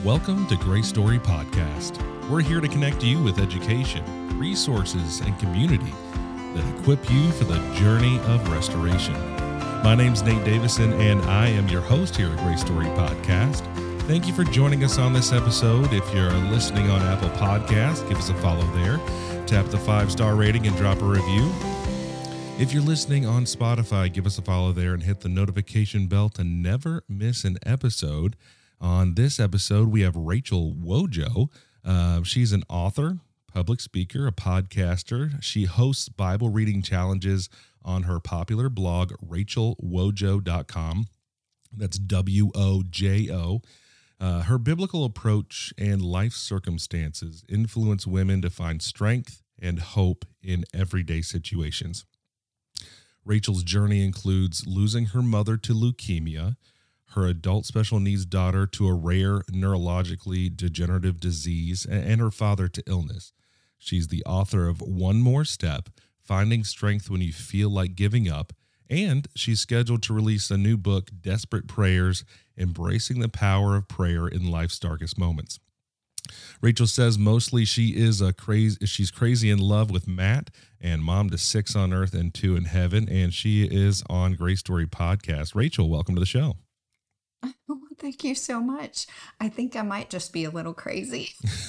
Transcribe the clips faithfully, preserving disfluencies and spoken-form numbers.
Welcome to Grace Story Podcast. We're here to connect you with education, resources, and community that equip you for the journey of restoration. My name's Nate Davison, and I am your host here at Grace Story Podcast. Thank you for joining us on this episode. If you're listening on Apple Podcasts, give us a follow there. Tap the five-star rating and drop a review. If you're listening on Spotify, give us a follow there and hit the notification bell to never miss an episode. On this episode, we have Rachel Wojo. Uh, she's an author, public speaker, a podcaster. She hosts Bible reading challenges on her popular blog, rachel wojo dot com. That's W O J O. Uh, her biblical approach and life circumstances influence women to find strength and hope in everyday situations. Rachel's journey includes losing her mother to leukemia, her adult special needs daughter to a rare neurologically degenerative disease, and her father to illness. She's the author of One More Step, Finding Strength When You Feel Like Giving Up, and she's scheduled to release a new book, Desperate Prayers, Embracing the Power of Prayer in Life's Darkest Moments. Rachel says mostly she is a crazy, she's crazy in love with Matt and mom to six on earth and two in heaven, and she is on Grace Story Podcast. Rachel, welcome to the show. Oh, thank you so much. I think I might just be a little crazy.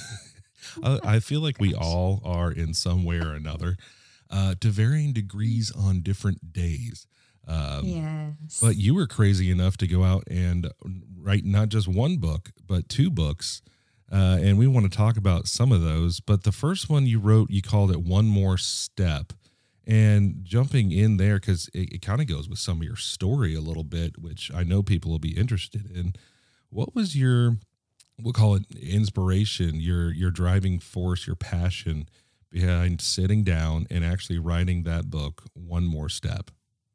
I I feel like we Gosh. all are in some way or another, uh, to varying degrees on different days. Um, but Yes. you were crazy enough to go out and write not just one book, but two books. Uh, and we want to talk about some of those. But the first one you wrote, you called it One More Step. And jumping in there, because it, it kind of goes with some of your story a little bit, which I know people will be interested in. What was your, we'll call it inspiration, your your driving force, your passion behind sitting down and actually writing that book, One More Step?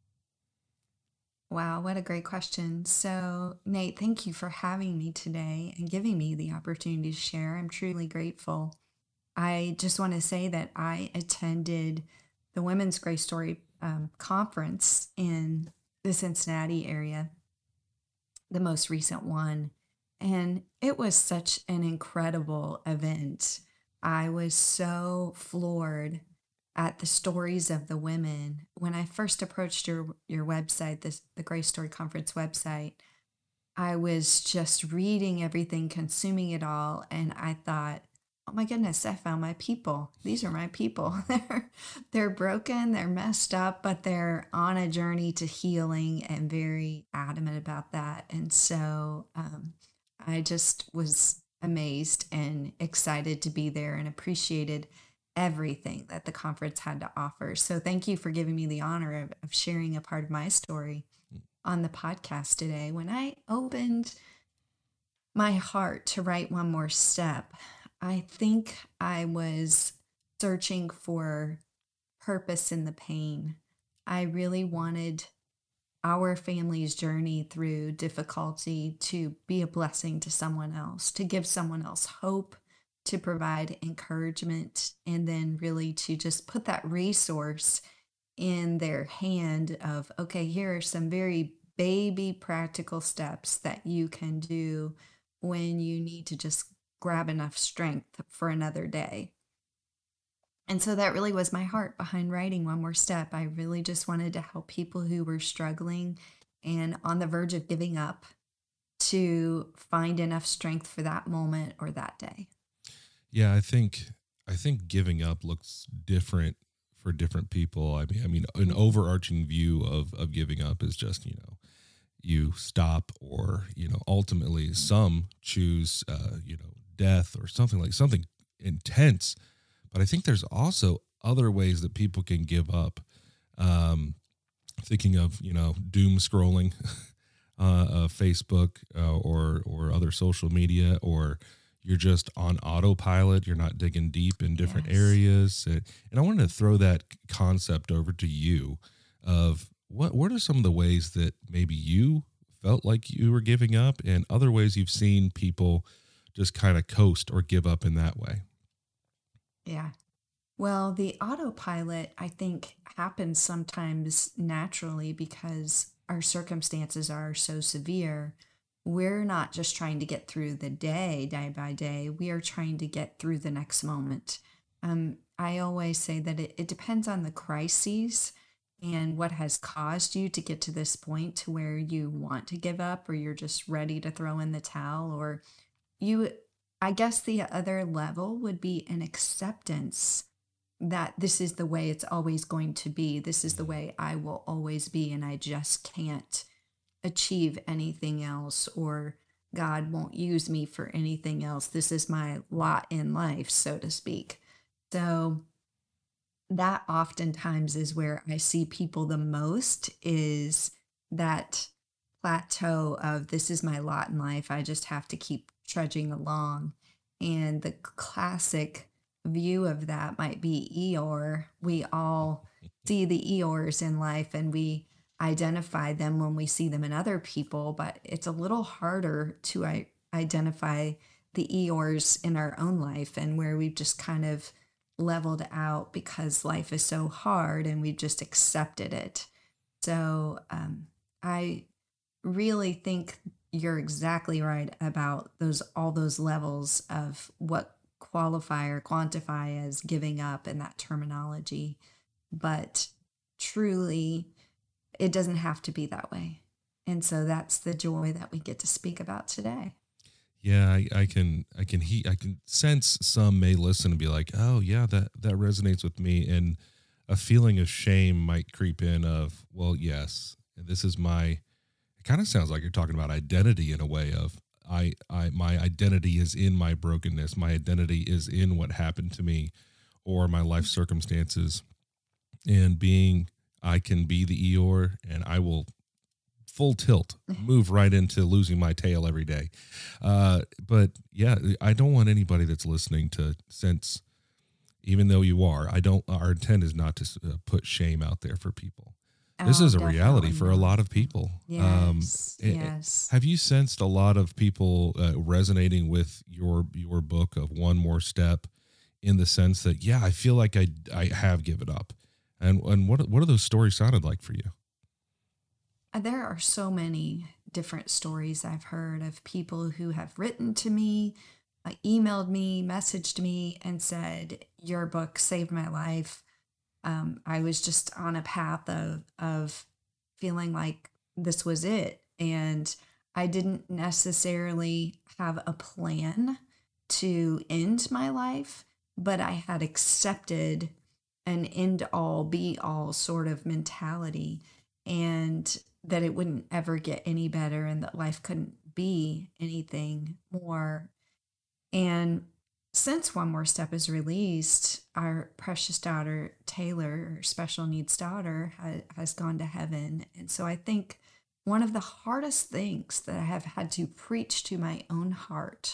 Wow, what a great question. So, Nate, thank you for having me today and giving me the opportunity to share. I'm truly grateful. I just want to say that I attended the Women's Grace Story um, conference in the Cincinnati area, the most recent one. And it was such an incredible event. I was so floored at the stories of the women. When I first approached your your website, this the Grace Story Conference website, I was just reading everything, consuming it all, and I thought, "Oh my goodness, I found my people. These are my people. They're they're broken, they're messed up, but they're on a journey to healing and very adamant about that." And so um, I just was amazed and excited to be there and appreciated everything that the conference had to offer. So thank you for giving me the honor of, of sharing a part of my story on the podcast today. When I opened my heart to write one more step, I think I was searching for purpose in the pain. I really wanted our family's journey through difficulty to be a blessing to someone else, to give someone else hope, to provide encouragement, and then really to just put that resource in their hand of, okay, here are some very baby practical steps that you can do when you need to just grab enough strength for another day. And so that really was my heart behind writing One More Step. I really just wanted to help people who were struggling and on the verge of giving up to find enough strength for that moment or that day. Yeah, I think I think giving up looks different for different people. I mean, I mean, an Mhm. overarching view of of giving up is just, you know, you stop, or you know ultimately some choose uh you know death or something, like something intense. But I think there's also other ways that people can give up. um Thinking of, you know doom scrolling, uh, uh Facebook, uh, or or other social media, or you're just on autopilot, you're not digging deep in different Yes. areas. and, and I wanted to throw that concept over to you of what what are some of the ways that maybe you felt like you were giving up, and other ways you've seen people just kind of coast or give up in that way. Yeah. Well, the autopilot, I think, happens sometimes naturally because our circumstances are so severe. we're not just trying to get through the day, day by day. We are trying to get through the next moment. Um, I always say that it, it depends on the crises and what has caused you to get to this point to where you want to give up or you're just ready to throw in the towel or you I guess the other level would be an acceptance that this is the way it's always going to be. This is the way I will always be, and I just can't achieve anything else, or God won't use me for anything else. This is my lot in life, so to speak. So that oftentimes is where I see people the most is that plateau of this is my lot in life. I just have to keep trudging along. And the classic view of that might be Eeyore. We all see the Eeyores in life and we identify them when we see them in other people, but it's a little harder to I- identify the Eeyores in our own life and where we've just kind of leveled out because life is so hard and we've just accepted it. So um, I really think you're exactly right about those all those levels of what qualify or quantify as giving up in that terminology. But truly, it doesn't have to be that way. And so that's the joy that we get to speak about today. Yeah, I, I can, I can, he, I can sense some may listen and be like, oh yeah, that, that resonates with me. And a feeling of shame might creep in of, well, yes, this is my, it kind of sounds like you're talking about identity in a way of I, I, my identity is in my brokenness. My identity is in what happened to me or my life circumstances, and being, I can be the Eeyore and I will full tilt, move right into losing my tail every day. Uh, but yeah, I don't want anybody that's listening to sense, even though you are, I don't, our intent is not to uh, put shame out there for people. This Oh, is a reality definitely for a not. lot of people. Um, Yes, eh, eh, yes. have you sensed a lot of people uh, resonating with your, your book of One More Step in the sense that, yeah, I feel like I, I have given up. And, and what, what are those stories sounded like for you? Uh, There are so many different stories I've heard of people who have written to me, uh, emailed me, messaged me, and said, "Your book saved my life. Um, I was just on a path of of feeling like this was it, and I didn't necessarily have a plan to end my life, but I had accepted an end all be all sort of mentality, and that it wouldn't ever get any better, and that life couldn't be anything more." And since One More Step is released, our precious daughter, Taylor, our special needs daughter, ha- has gone to heaven. And so I think one of the hardest things that I have had to preach to my own heart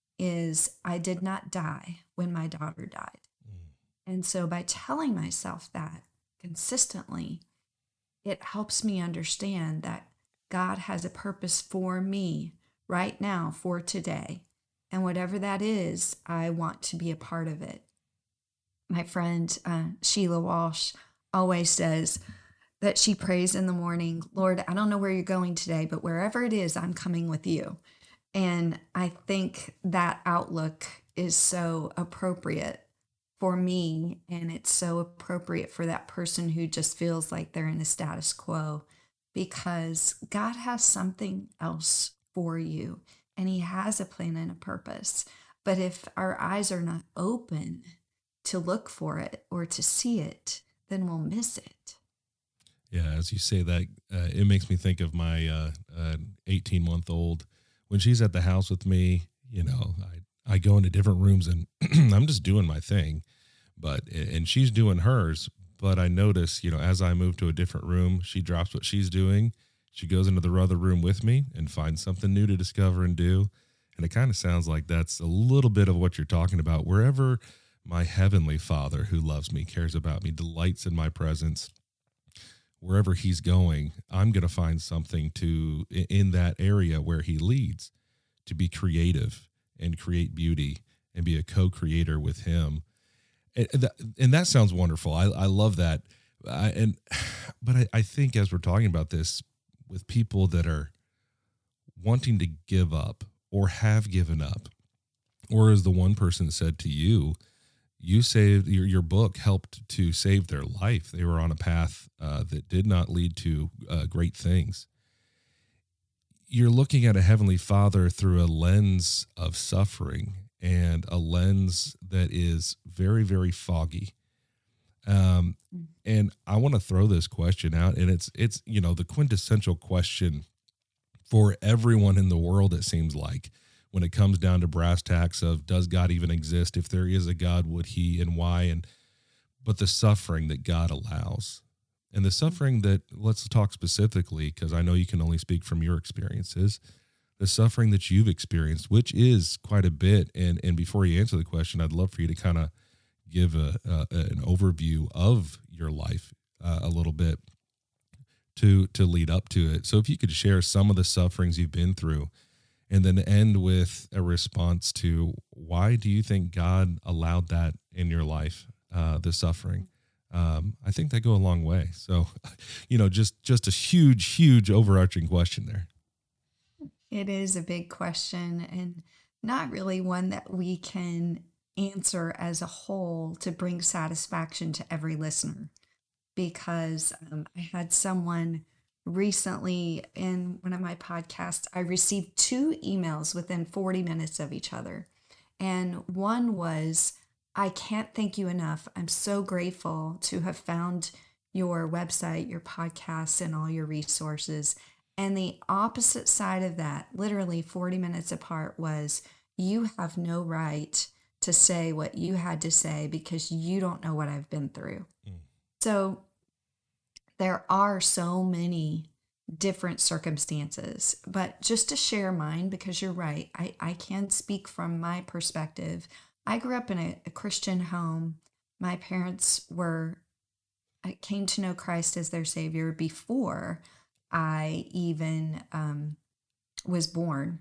is I did not die when my daughter died. And so by telling myself that consistently, it helps me understand that God has a purpose for me right now, for today. And whatever that is, I want to be a part of it. My friend uh, Sheila Walsh always says that she prays in the morning, "Lord, I don't know where you're going today, but wherever it is, I'm coming with you." And I think that outlook is so appropriate for me. And it's so appropriate for that person who just feels like they're in the status quo because God has something else for you and He has a plan and a purpose. But if our eyes are not open to look for it or to see it, then we'll miss it. Yeah, as you say that, uh, it makes me think of my uh, uh, eighteen month old when she's at the house with me. You know, I I go into different rooms and I'm just doing my thing, but and she's doing hers. But I notice, you know, as I move to a different room, she drops what she's doing. She goes into the other room with me and finds something new to discover and do. And it kind of sounds like that's a little bit of what you're talking about. Wherever my heavenly Father who loves me, cares about me, delights in my presence, wherever He's going, I'm going to find something to in that area where He leads to be creative and create beauty and be a co-creator with Him. And that, and that sounds wonderful. I, I love that. I, and, but I, I think as we're talking about this with people that are wanting to give up or have given up, or as the one person said to you, you saved your, your book helped to save their life. They were on a path uh, that did not lead to uh, great things. You're looking at a Heavenly Father through a lens of suffering and a lens that is very, very foggy. Um, and I want to throw this question out, and it's, it's, you know, the quintessential question for everyone in the world, it seems like, when it comes down to brass tacks of, does God even exist? If there is a God, would he, and why? And, but the suffering that God allows, and the suffering that, let's talk specifically, because I know you can only speak from your experiences, the suffering that you've experienced, which is quite a bit. And, and before you answer the question, I'd love for you to kind of give a, a an overview of your life uh, a little bit to to lead up to it. So if you could share some of the sufferings you've been through, and then end with a response to, why do you think God allowed that in your life, uh, the suffering? Um, I think they go a long way. So, you know, just just a huge, huge overarching question there. It is a big question, and not really one that we can answer as a whole to bring satisfaction to every listener. Because um, I had someone recently in one of my podcasts, I received two emails within forty minutes of each other. And one was, I can't thank you enough. I'm so grateful to have found your website, your podcasts, and all your resources. And the opposite side of that, literally forty minutes apart, was, you have no right to say what you had to say because you don't know what I've been through. Mm. So there are so many different circumstances, but just to share mine, because you're right, I, I can speak from my perspective. I grew up in a, a Christian home. My parents were, I came to know Christ as their Savior before I even um, was born.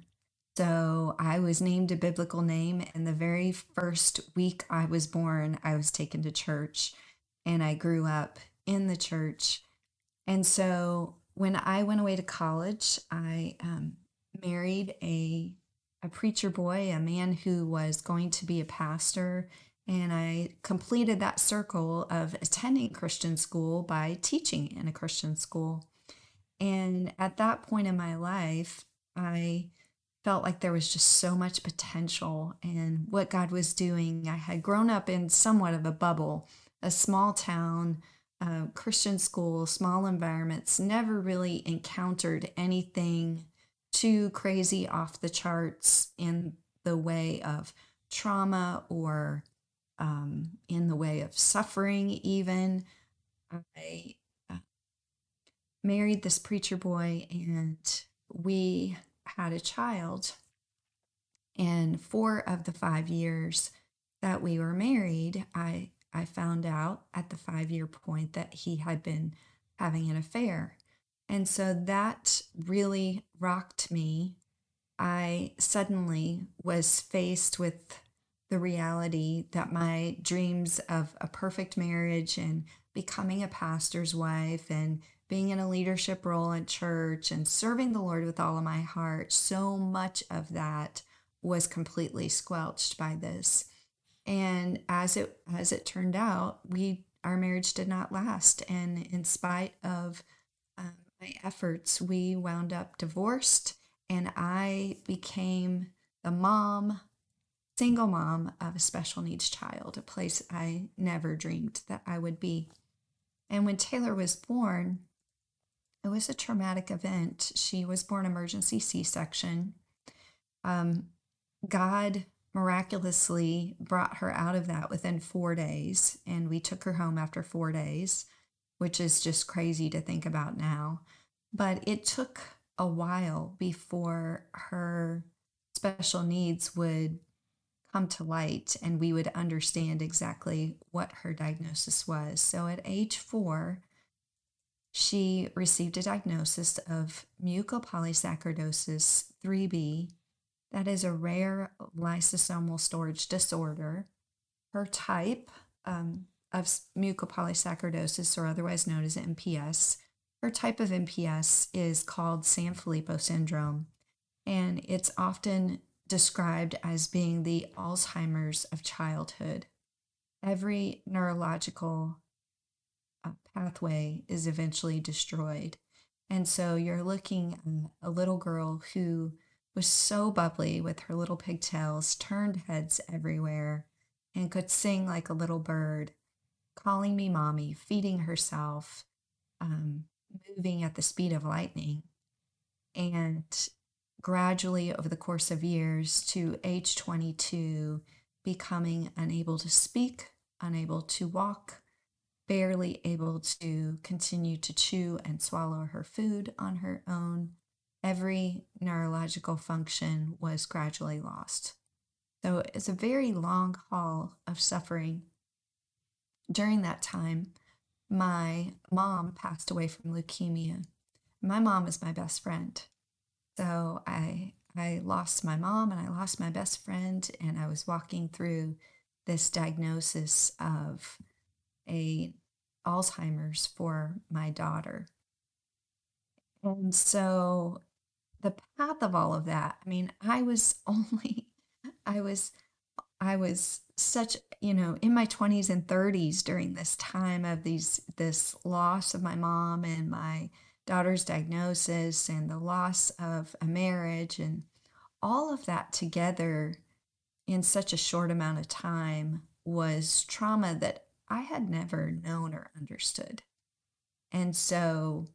So I was named a biblical name, and the very first week I was born, I was taken to church, and I grew up in the church. And so when I went away to college, I um, married a a preacher boy, a man who was going to be a pastor, and I completed that circle of attending Christian school by teaching in a Christian school. And at that point in my life, I felt like there was just so much potential in what God was doing. I had grown up in somewhat of a bubble, a small town, uh, Christian school, small environments, never really encountered anything too crazy off the charts in the way of trauma or um, in the way of suffering, even. I uh, married this preacher boy, and we had a child. And four of the five years that we were married, I I found out at the five year point that he had been having an affair. And so that really rocked me. I suddenly was faced with the reality that my dreams of a perfect marriage and becoming a pastor's wife and being in a leadership role in church and serving the Lord with all of my heart, so much of that was completely squelched by this. And as it as it turned out, we our marriage did not last, and in spite of um, my efforts, we wound up divorced, and I became the mom, single mom of a special needs child, a place I never dreamed that I would be. And when Taylor was born, it was a traumatic event. She was born emergency C-section. Um, God miraculously brought her out of that within four days, and we took her home after four days, which is just crazy to think about now. But it took a while before her special needs would come to light and we would understand exactly what her diagnosis was. So at age four, she received a diagnosis of mucopolysaccharidosis three B. That is a rare lysosomal storage disorder. Her type um, of mucopolysaccharidosis, or otherwise known as M P S, her type of M P S is called Sanfilippo syndrome. and it's often described as being the Alzheimer's of childhood. Every neurological uh, pathway is eventually destroyed. And so you're looking at a little girl who was so bubbly with her little pigtails, turned heads everywhere, and could sing like a little bird, calling me mommy, feeding herself, um, moving at the speed of lightning. And gradually, over the course of years, to age twenty-two, becoming unable to speak, unable to walk, barely able to continue to chew and swallow her food on her own. Every neurological function was gradually lost. So it's a very long haul of suffering. During that time, my mom passed away from leukemia. My mom is my best friend. So I I lost my mom and I lost my best friend, and I was walking through this diagnosis of a Alzheimer's for my daughter. And so the path of all of that, I mean, I was only I was I was such, you know, in my twenties and thirties during this time of these this loss of my mom and my daughter's diagnosis and the loss of a marriage, and all of that together in such a short amount of time was trauma that I had never known or understood. And so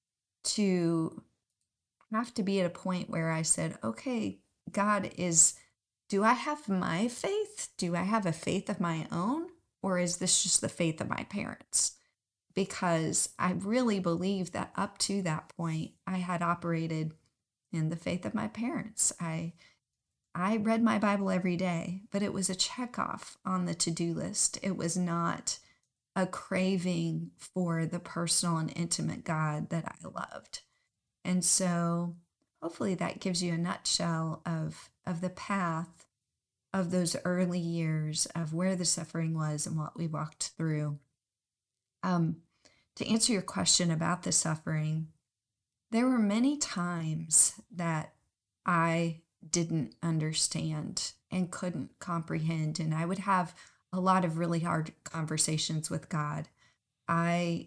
to have to be at a point where I said, okay, God, is, do I have my faith? Do I have a faith of my own? Or is this just the faith of my parents? Because I really believe that up to that point, I had operated in the faith of my parents. I I read my Bible every day, but it was a check off on the to-do list. It was not a craving for the personal and intimate God that I loved. And so hopefully that gives you a nutshell of, of the path of those early years of where the suffering was and what we walked through. Um, to answer your question about the suffering, there were many times that I didn't understand and couldn't comprehend, and I would have a lot of really hard conversations with God. I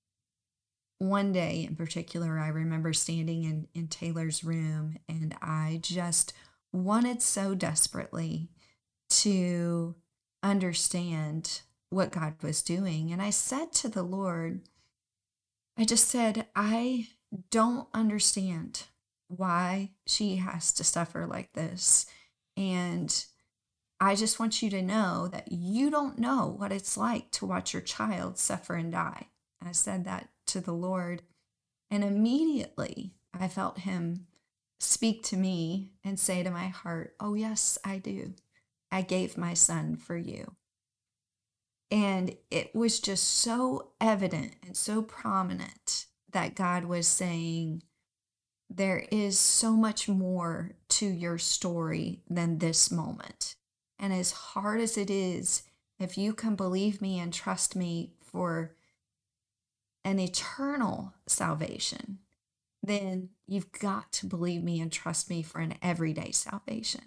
One day in particular, I remember standing in, in Taylor's room, and I just wanted so desperately to understand what God was doing. And I said to the Lord, I just said, I don't understand why she has to suffer like this. And I just want you to know that you don't know what it's like to watch your child suffer and die. I said that to the Lord, and immediately I felt him speak to me and say to my heart, oh, yes, I do. I gave my son for you. And it was just so evident and so prominent that God was saying, there is so much more to your story than this moment. And as hard as it is, if you can believe me and trust me for an eternal salvation, then you've got to believe me and trust me for an everyday salvation.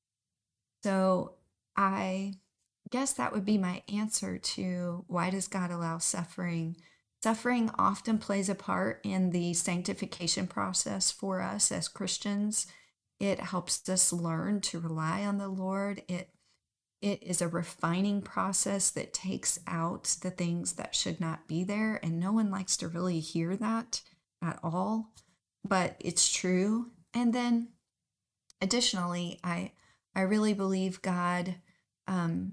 So I guess that would be my answer to why does God allow suffering? Suffering often plays a part in the sanctification process for us as Christians. It helps us learn to rely on the Lord. It It is a refining process that takes out the things that should not be there. And no one likes to really hear that at all, but it's true. And then additionally, I, I really believe God, um,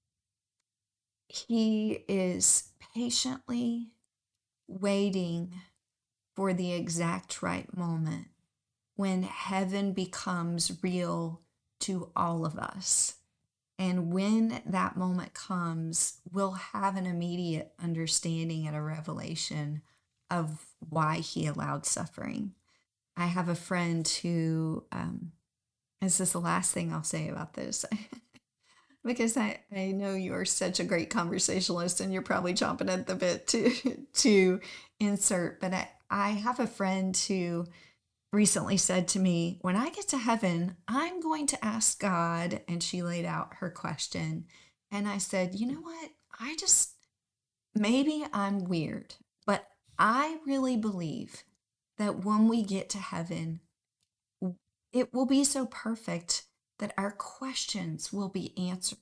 he is patiently waiting for the exact right moment when heaven becomes real to all of us. And when that moment comes, we'll have an immediate understanding and a revelation of why he allowed suffering. I have a friend who, um, this is the last thing I'll say about this, because I, I know you're such a great conversationalist and you're probably chomping at the bit to, to insert, but I, I have a friend who recently said to me, when I get to heaven, I'm going to ask God. And she laid out her question. And I said, you know what? I just, maybe I'm weird, but I really believe that when we get to heaven, it will be so perfect that our questions will be answered.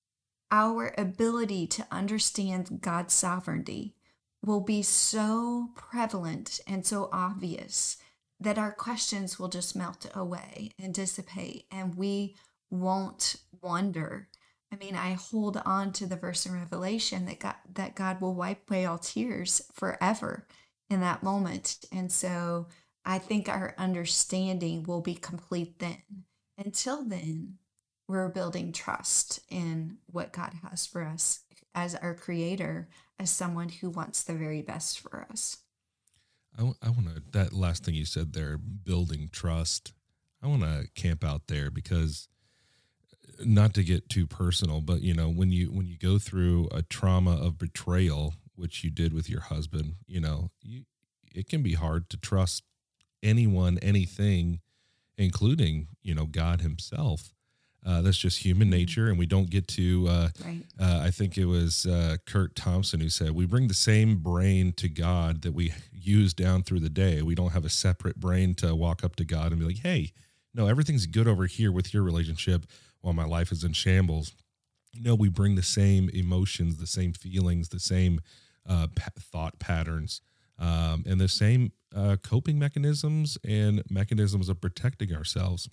Our ability to understand God's sovereignty will be so prevalent and so obvious that our questions will just melt away and dissipate, and we won't wonder. I mean, I hold on to the verse in Revelation that God, that God will wipe away all tears forever in that moment. And so I think our understanding will be complete then. Until then, we're building trust in what God has for us as our creator, as someone who wants the very best for us. I, w- I want to, that last thing you said there, building trust, I want to camp out there because not to get too personal, but you know, when you, when you go through a trauma of betrayal, which you did with your husband, you know, you, it can be hard to trust anyone, anything, including, you know, God himself. Uh, that's just human nature, and we don't get to, uh, Right. uh, I think it was uh, Kurt Thompson who said, we bring the same brain to God that we use down through the day. We don't have a separate brain to walk up to God and be like, hey, no, everything's good over here with your relationship while my life is in shambles. No, we bring the same emotions, the same feelings, the same uh, pa- thought patterns, um, and the same uh, coping mechanisms and mechanisms of protecting ourselves.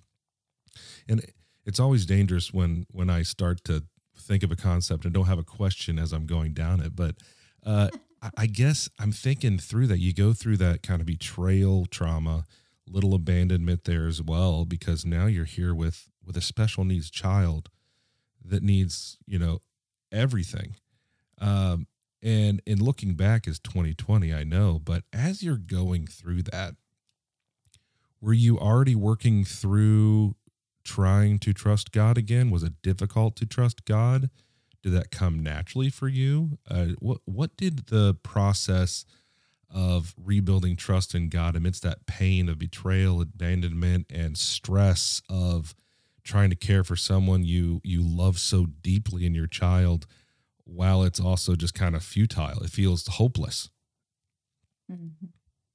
And it's always dangerous when when I start to think of a concept and don't have a question as I'm going down it. But uh, I, I guess I'm thinking through that. You go through that kind of betrayal trauma, little abandonment there as well, because now you're here with with a special needs child that needs, you know, everything. Um, and in looking back as twenty twenty, I know, but as you're going through that, were you already working through trying to trust God again? Was it difficult to trust God? Did that come naturally for you? Uh, what what did the process of rebuilding trust in God amidst that pain of betrayal, abandonment, and stress of trying to care for someone you you love so deeply in your child, while it's also just kind of futile? It feels hopeless. Mhm.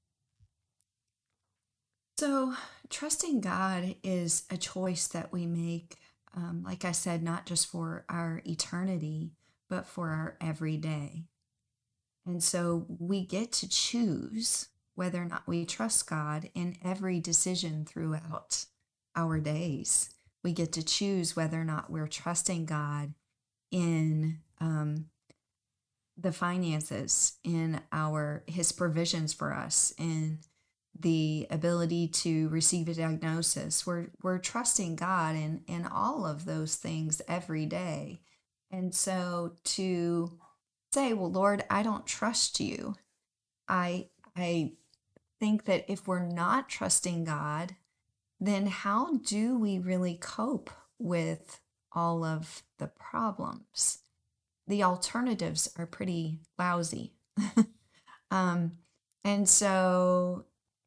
So, trusting God is a choice that we make, um, like I said, not just for our eternity, but for our everyday. And so we get to choose whether or not we trust God in every decision throughout our days. We get to choose whether or not we're trusting God in um, the finances, in our His provisions for us, in the ability to receive a diagnosis. We're we're trusting God in in all of those things every day. And so to say, well, Lord, I don't trust you. I I think that if we're not trusting God, then how do we really cope with all of the problems? The alternatives are pretty lousy. um, and so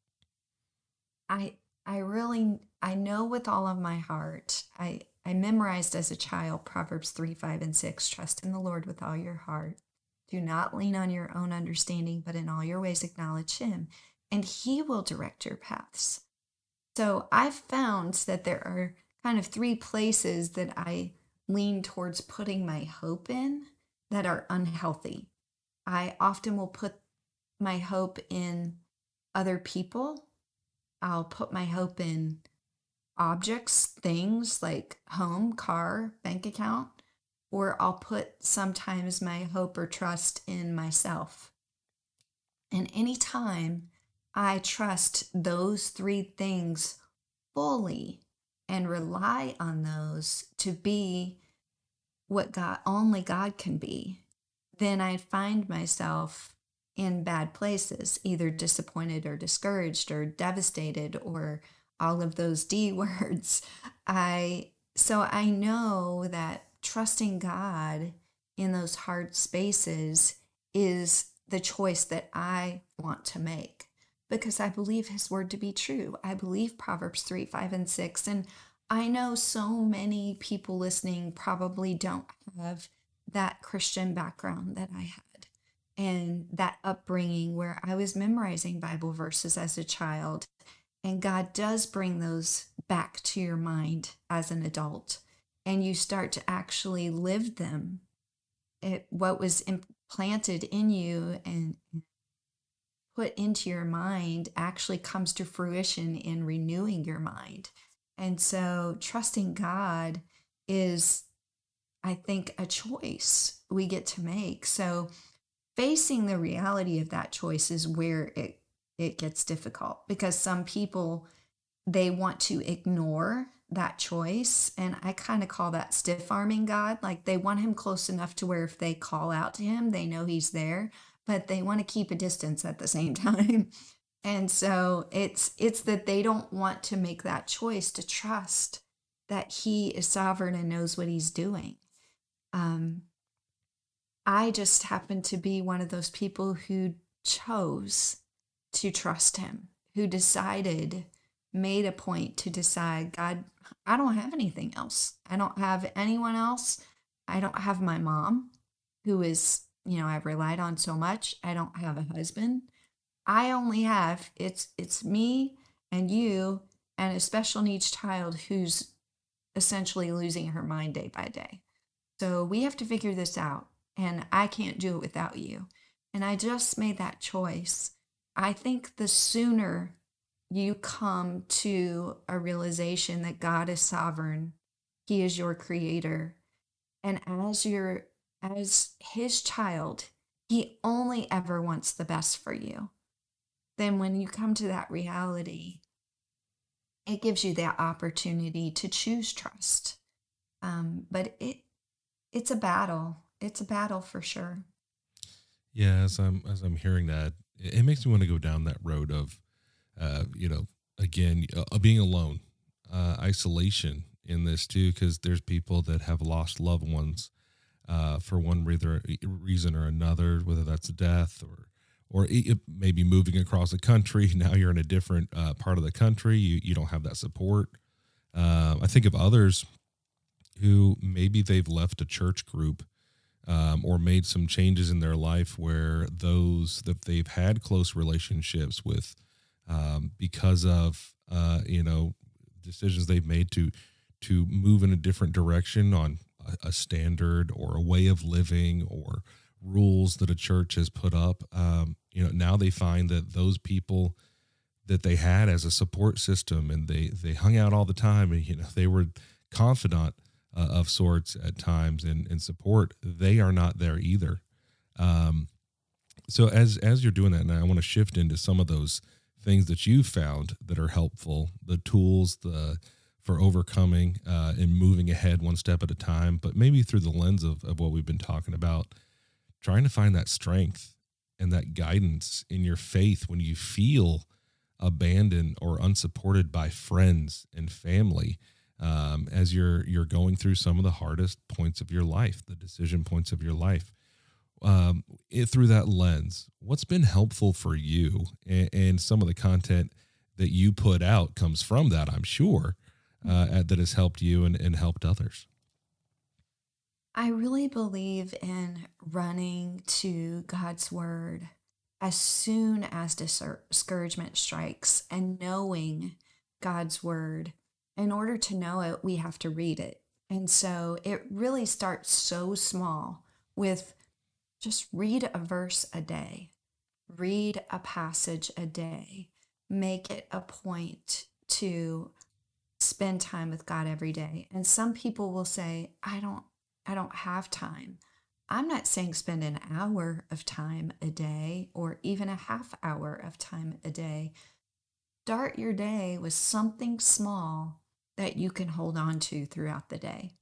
I I really I know with all of my heart. I I memorized as a child Proverbs three, five, and six. Trust in the Lord with all your heart. Do not lean on your own understanding, but in all your ways acknowledge him, and he will direct your paths. So I've found that there are kind of three places that I lean towards putting my hope in that are unhealthy. I often will put my hope in other people. I'll put my hope in objects, things like home, car, bank account, or I'll put sometimes my hope or trust in myself. And anytime I trust those three things fully and rely on those to be what God only God can be, then I find myself in bad places, either disappointed or discouraged or devastated or all of those D words. I so I know that trusting God in those hard spaces is the choice that I want to make. because I believe his word to be true. I believe Proverbs three, five, and six. And I know so many people listening probably don't have that Christian background that I had and that upbringing where I was memorizing Bible verses as a child. And God does bring those back to your mind as an adult, and you start to actually live them. It, what was implanted in you and put into your mind actually comes to fruition in renewing your mind. And so trusting God is, I think, a choice we get to make. So facing the reality of that choice is where it it gets difficult, because some people, they want to ignore that choice, and I kind of call that stiff arming God. Like they want him close enough to where if they call out to him, they know he's there, but they want to keep a distance at the same time. And so it's it's that they don't want to make that choice to trust that he is sovereign and knows what he's doing. Um, I just happen to be one of those people who chose to trust him, who decided, made a point to decide, God, I don't have anything else. I don't have anyone else. I don't have my mom, who is, you know, I've relied on so much. I don't have a husband. I only have, it's it's me and you and a special needs child who's essentially losing her mind day by day. So we have to figure this out, and I can't do it without you. And I just made that choice. I think the sooner you come to a realization that God is sovereign, he is your creator, and as your as his child, he only ever wants the best for you. Then when you come to that reality, it gives you that opportunity to choose trust. Um, but it it's a battle. It's a battle for sure. Yeah, as I'm as I'm hearing that, it, it makes me want to go down that road of, uh, you know, again, uh, being alone, uh, isolation in this too, because there's people that have lost loved ones uh, for one reason reason or another, whether that's death or or it, maybe moving across the country. Now you're in a different uh, part of the country. You you don't have that support. Uh, I think of others who maybe they've left a church group um, or made some changes in their life where those that they've had close relationships with, um, because of uh, you know decisions they've made to to move in a different direction on a, a standard or a way of living or rules that a church has put up. Um, you know, now they find that those people that they had as a support system, and they they hung out all the time, and you know they were confidant uh, of sorts at times and, and support, they are not there either. Um, so as as you're doing that, and I want to shift into some of those things that you found that are helpful, the tools the for overcoming uh, and moving ahead one step at a time, but maybe through the lens of, of what we've been talking about, trying to find that strength and that guidance in your faith when you feel abandoned or unsupported by friends and family, um, as you're you're going through some of the hardest points of your life, the decision points of your life. Um, it, through that lens, what's been helpful for you, and, and some of the content that you put out comes from that, I'm sure, uh, that has helped you and, and helped others. I really believe in running to God's word as soon as discouragement strikes, and knowing God's word. In order to know it, we have to read it. And so it really starts so small with just read a verse a day, read a passage a day, make it a point to spend time with God every day. And some people will say, I don't I don't have time. I'm not saying spend an hour of time a day or even a half hour of time a day. Start your day with something small that you can hold on to throughout the day.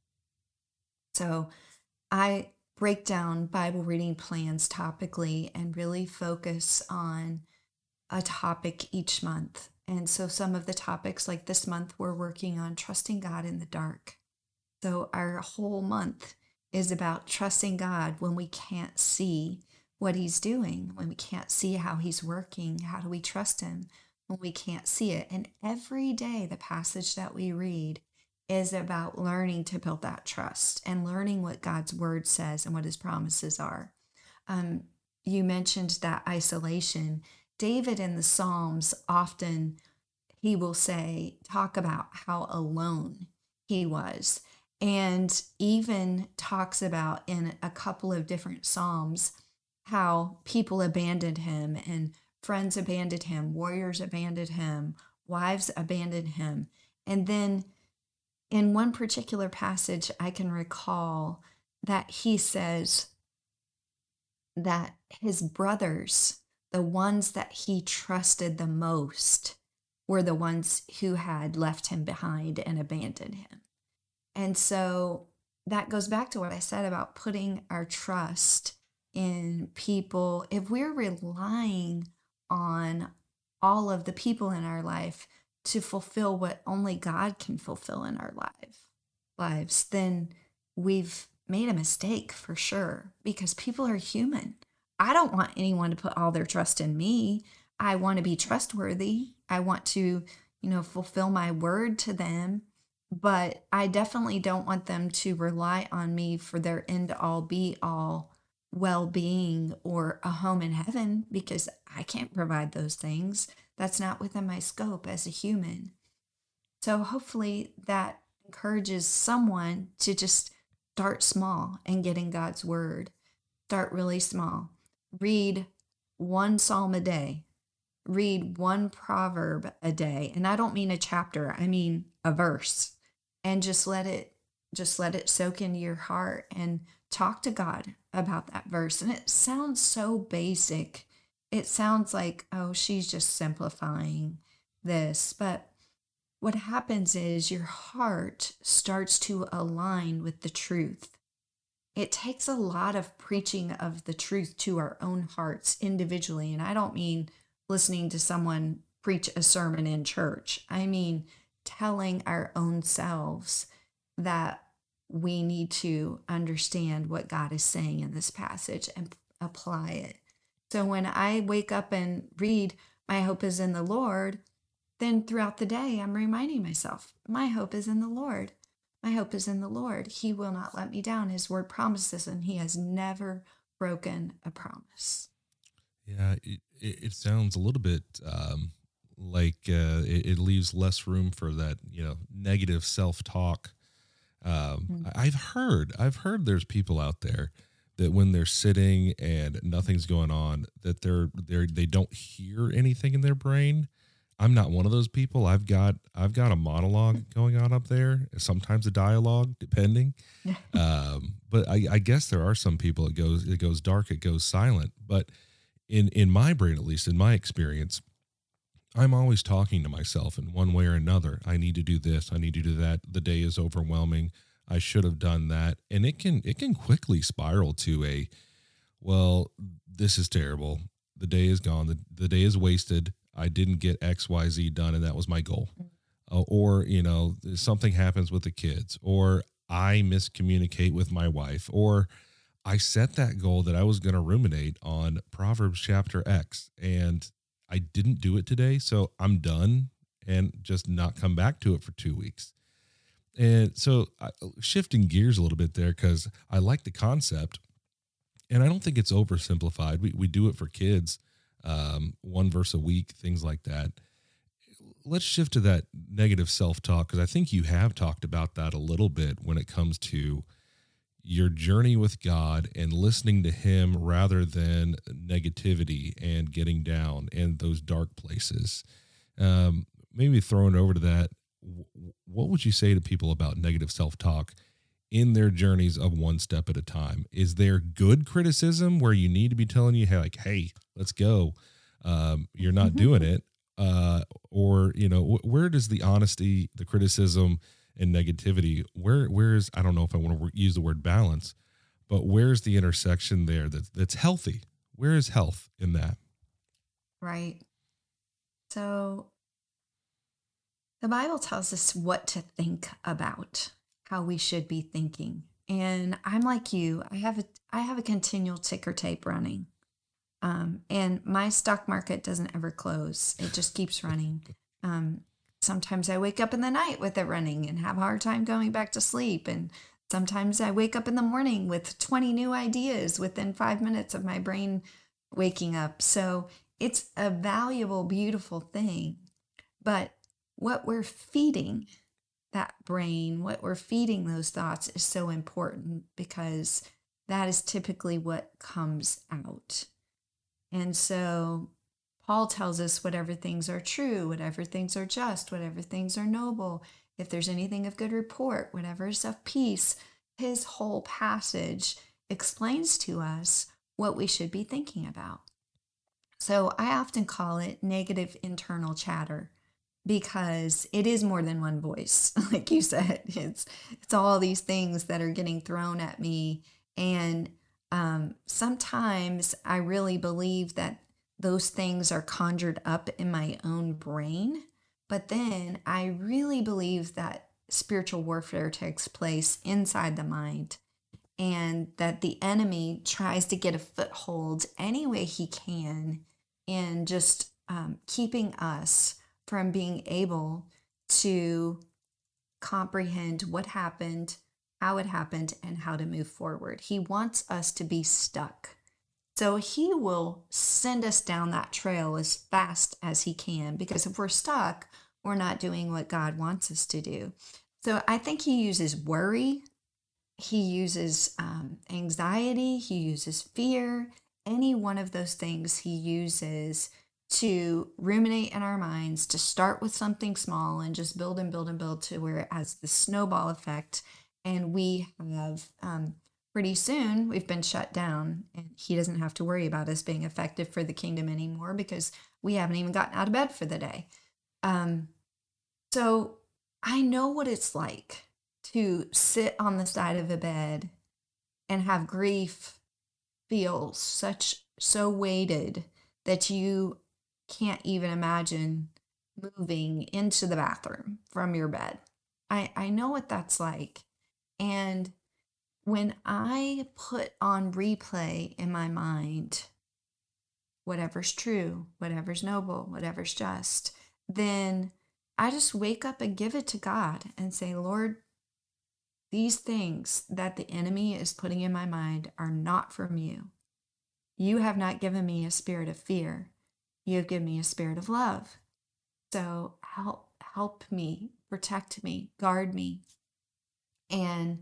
So I break down Bible reading plans topically and really focus on a topic each month. And so some of the topics, like this month, we're working on trusting God in the dark. So our whole month is about trusting God when we can't see what he's doing, when we can't see how he's working? How do we trust him when we can't see it? And every day, the passage that we read is about learning to build that trust and learning what God's word says and what his promises are. Um, you mentioned that isolation. David in the Psalms often, he will say, talk about how alone he was, and even talks about in a couple of different Psalms how people abandoned him and friends abandoned him, warriors abandoned him, wives abandoned him. And then in one particular passage, I can recall that he says that his brothers, the ones that he trusted the most, were the ones who had left him behind and abandoned him. And so that goes back to what I said about putting our trust in people. If we're relying on all of the people in our life to fulfill what only God can fulfill in our life, lives, then we've made a mistake for sure, because people are human. I don't want anyone to put all their trust in me. I want to be trustworthy. I want to, you know, fulfill my word to them, but I definitely don't want them to rely on me for their end all be all well-being or a home in heaven, because I can't provide those things. That's not within my scope as a human. So hopefully that encourages someone to just start small and get in God's word. Start really small. Read one psalm a day. Read one proverb a day. And I don't mean a chapter, I mean a verse. And just let it just let it soak into your heart and talk to God about that verse. And it sounds so basic. It sounds like, oh, she's just simplifying this. But what happens is your heart starts to align with the truth. It takes a lot of preaching of the truth to our own hearts individually. And I don't mean listening to someone preach a sermon in church. I mean telling our own selves that we need to understand what God is saying in this passage and apply it. So when I wake up and read, my hope is in the Lord, then throughout the day, I'm reminding myself, my hope is in the Lord. My hope is in the Lord. He will not let me down. His word promises, and he has never broken a promise. Yeah, it, it, it sounds a little bit um, like uh, it, it leaves less room for that, you know, negative self-talk. Um, Mm. I've heard, I've heard there's people out there that when they're sitting and nothing's going on, that they're they're they don't hear anything in their brain. I'm not one of those people. I've got I've got a monologue going on up there, sometimes a dialogue, depending. Um, but I, I guess there are some people it goes it goes dark, it goes silent. But in in my brain, at least in my experience, I'm always talking to myself in one way or another. I need to do this. I need to do that. The day is overwhelming. I should have done that, and it can it can quickly spiral to a, well, this is terrible. The day is gone. The, the day is wasted. I didn't get X, Y, Z done, and that was my goal. Uh, or, you know, something happens with the kids, or I miscommunicate with my wife, or I set that goal that I was going to ruminate on Proverbs chapter X, and I didn't do it today, so I'm done and just not come back to it for two weeks. And so uh, shifting gears a little bit there, because I like the concept, and I don't think it's oversimplified. We we do it for kids, um, one verse a week, things like that. Let's shift to that negative self-talk, because I think you have talked about that a little bit when it comes to your journey with God and listening to him rather than negativity and getting down and those dark places. Um, maybe throwing it over to that, what would you say to people about negative self-talk in their journeys of one step at a time? Is there good criticism where you need to be telling you, hey, like, hey, let's go. Um, you're not doing it. Uh, or, you know, wh- where does the honesty, the criticism, and negativity, where, where is, I don't know if I want to use the word balance, but where's the intersection there that's, that's healthy? Where is health in that? Right. So the Bible tells us what to think about, how we should be thinking. And I'm like you, I have a I have a continual ticker tape running. Um, and my stock market doesn't ever close. It just keeps running. Um, sometimes I wake up in the night with it running and have a hard time going back to sleep. And sometimes I wake up in the morning with twenty new ideas within five minutes of my brain waking up. So it's a valuable, beautiful thing. But what we're feeding that brain, what we're feeding those thoughts is so important because that is typically what comes out. And so Paul tells us whatever things are true, whatever things are just, whatever things are noble, if there's anything of good report, whatever is of peace, his whole passage explains to us what we should be thinking about. So I often call it negative internal chatter because it is more than one voice. Like you said, it's it's all these things that are getting thrown at me. And um, sometimes I really believe that those things are conjured up in my own brain. But then I really believe that spiritual warfare takes place inside the mind and that the enemy tries to get a foothold any way he can in just um, keeping us from being able to comprehend what happened, how it happened, and how to move forward. He wants us to be stuck. So he will send us down that trail as fast as he can, because if we're stuck, we're not doing what God wants us to do. So I think he uses worry, he uses um, anxiety, he uses fear, any one of those things he uses to ruminate in our minds, to start with something small and just build and build and build to where it has the snowball effect. And we have, um, pretty soon, we've been shut down and he doesn't have to worry about us being effective for the kingdom anymore because we haven't even gotten out of bed for the day. Um, so I know what it's like to sit on the side of a bed and have grief feel such, so weighted that you can't even imagine moving into the bathroom from your bed. I, I know what that's like. And when I put on replay in my mind whatever's true, whatever's noble, whatever's just, then I just wake up and give it to God and say, Lord, these things that the enemy is putting in my mind are not from you. You have not given me a spirit of fear. You have given me a spirit of love. So help, help me, protect me, guard me, and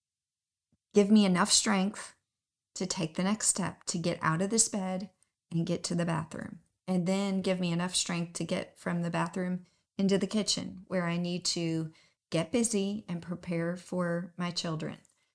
give me enough strength to take the next step, to get out of this bed and get to the bathroom. And then give me enough strength to get from the bathroom into the kitchen where I need to get busy and prepare for my children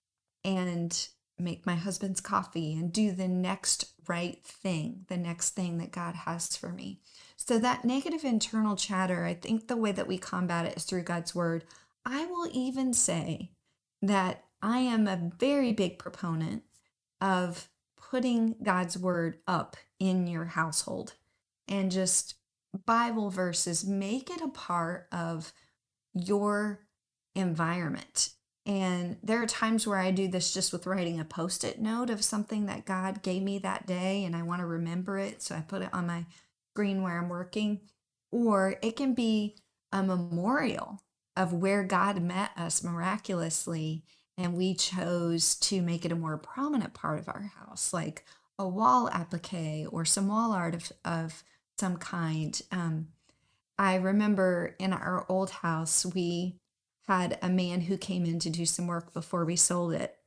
and make my husband's coffee and do the next right thing, the next thing that God has for me. So that negative internal chatter, I think the way that we combat it is through God's word. I will even say that I am a very big proponent of putting God's word up in your household and just Bible verses, make it a part of your environment. And there are times where I do this just with writing a post-it note of something that God gave me that day and I want to remember it. So I put it on my screen where I'm working. Or it can be a memorial of where God met us miraculously and we chose to make it a more prominent part of our house, like a wall applique or some wall art of, of some kind. Um, I remember in our old house, we had a man who came in to do some work before we sold it.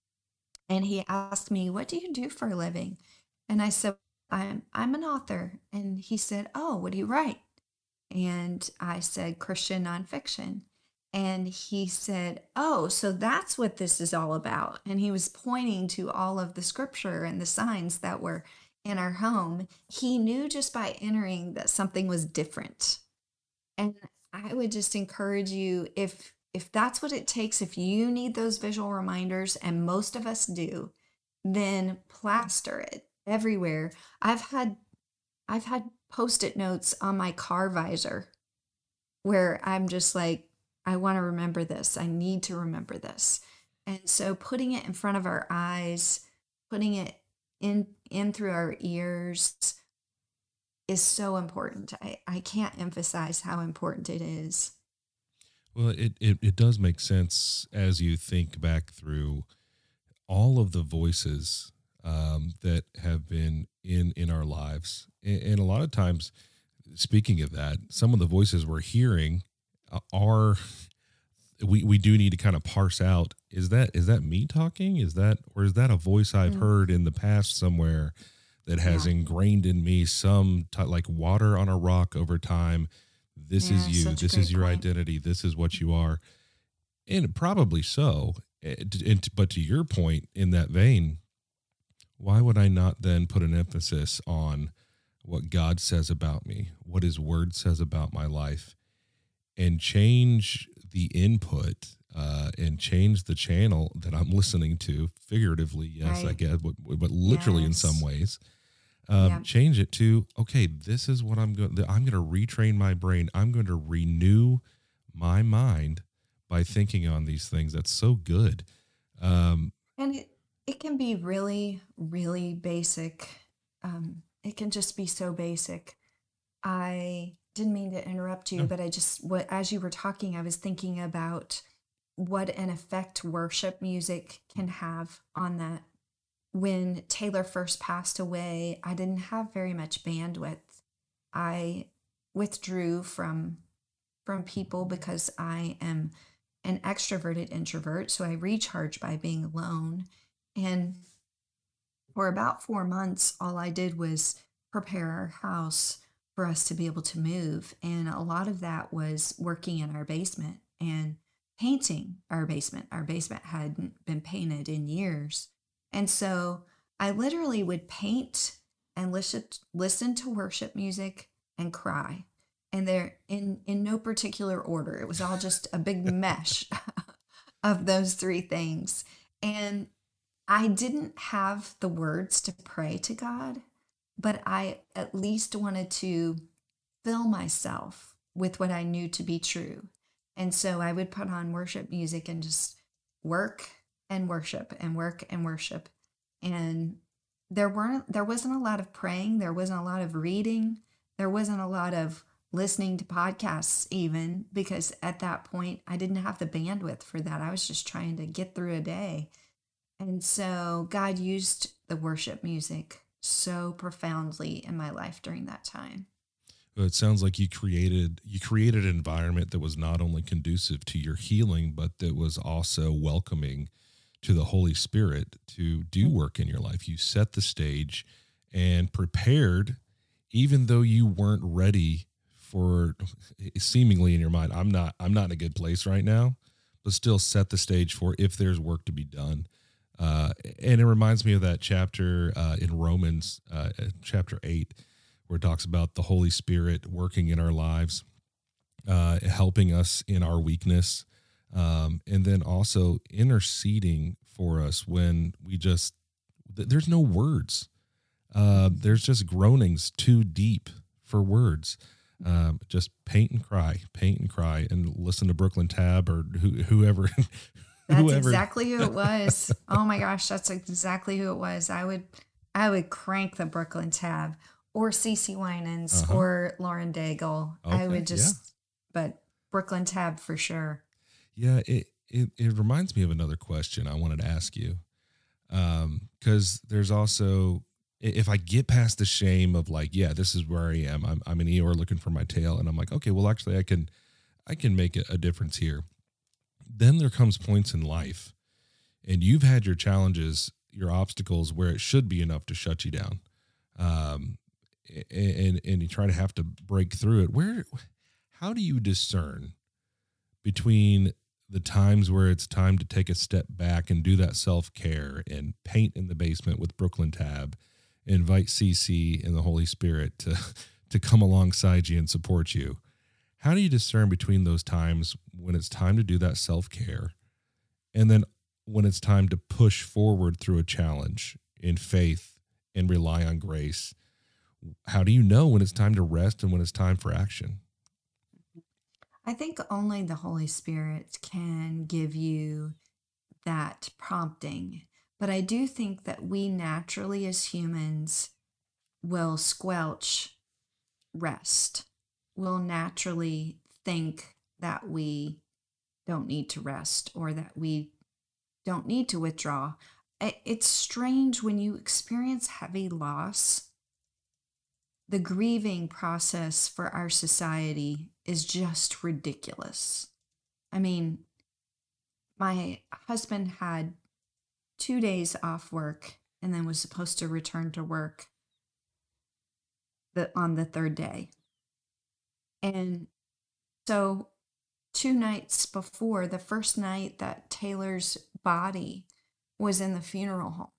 And he asked me, what do you do for a living? And I said, I'm, I'm an author. And he said, oh, what do you write? And I said, Christian nonfiction. And he said, oh, so that's what this is all about. And he was pointing to all of the scripture and the signs that were in our home. He knew just by entering that something was different. And I would just encourage you, if if that's what it takes, if you need those visual reminders, and most of us do, then plaster it everywhere. I've had I've had post-it notes on my car visor where I'm just like, I want to remember this. I need to remember this. And so putting it in front of our eyes, putting it in in through our ears is so important. I, I can't emphasize how important it is. Well, it, it, it does make sense as you think back through all of the voices um, that have been in in our lives, and, and a lot of times, speaking of that, some of the voices we're hearing uh, are we we do need to kind of parse out: is that is that me talking? Is that or is that a voice I've Mm, heard in the past somewhere that has yeah. ingrained in me some t- like water on a rock over time? This is Yeah. you. Such a This is great your point. identity. This is what you are, and probably so. And, and- but to your point, in that vein, why would I not then put an emphasis on what God says about me, what His Word says about my life, and change the input uh, and change the channel that I'm listening to, figuratively, yes, I Right. guess, but, but literally in some Yes. ways. Um, Yeah. change it to, okay, this is what I'm going to, I'm going to retrain my brain. I'm going to renew my mind by thinking on these things. That's so good. Um, And it it can be really, really basic. Um, it can just be so basic. I didn't mean to interrupt you, no, but I just what as you were talking, I was thinking about what an effect worship music can have on that. When Taylor first passed away, I didn't have very much bandwidth. I withdrew from from people because I am an extroverted introvert, so I recharge by being alone. And for about four months, all I did was prepare our house for us to be able to move. And a lot of that was working in our basement and painting our basement. Our basement hadn't been painted in years. And so I literally would paint and listen, listen to worship music and cry. And they're in, in no particular order. It was all just a big mesh of those three things. And I didn't have the words to pray to God, but I at least wanted to fill myself with what I knew to be true. And so I would put on worship music and just work and worship and work and worship. And there weren't there wasn't a lot of praying, there wasn't a lot of reading, there wasn't a lot of listening to podcasts even because at that point I didn't have the bandwidth for that. I was just trying to get through a day. And so God used the worship music so profoundly in my life during that time. it sounds like you created you created an environment that was not only conducive to your healing, but that was also welcoming to the Holy Spirit to do Mm. work in your life. You set the stage and prepared, even though you weren't ready for, seemingly in your mind, I'm not I'm not in a good place right now, but still set the stage for if there's work to be done. Uh, and it reminds me of that chapter uh, in Romans, uh, chapter eight, where it talks about the Holy Spirit working in our lives, uh, helping us in our weakness, um, and then also interceding for us when we just, th- there's no words. Uh, Mhm. there's just groanings too deep for words. Um, just paint and cry, paint and cry, and listen to Brooklyn Tab or who, whoever, That's whoever. exactly who it was. Oh my gosh, that's exactly who it was. I would I would crank the Brooklyn Tab or Cece Winans Uh huh. or Lauren Daigle. I Okay. would Yeah. just but Brooklyn Tab for sure. Yeah. It, it, it reminds me of another question I wanted to ask you. Um, cause there's also, i- if I get past the shame of like, yeah, this is where I am. I'm, I'm an Eeyore looking for my tail. And I'm like, okay, well, actually I can, I can make a, a difference here. Then there comes points in life and you've had your challenges, your obstacles where it should be enough to shut you down. Um, a- and, and you try to have to break through it. Where, how do you discern between the times where it's time to take a step back and do that self care and paint in the basement with Brooklyn Tab, invite C C and the Holy Spirit to to come alongside you and support you? How do you discern between those times when it's time to do that self care and then when it's time to push forward through a challenge in faith and rely on grace? How do you know when it's time to rest and when it's time for action? I think only the Holy Spirit can give you that prompting. But I do think that we naturally, as humans, will squelch rest. We'll naturally think that we don't need to rest or that we don't need to withdraw. I- It's strange when you experience heavy loss, the grieving process for our society is just ridiculous. I mean, my husband had two days off work and then was supposed to return to work the, on the third day. And so, two nights before, the first night that Taylor's body was in the funeral home,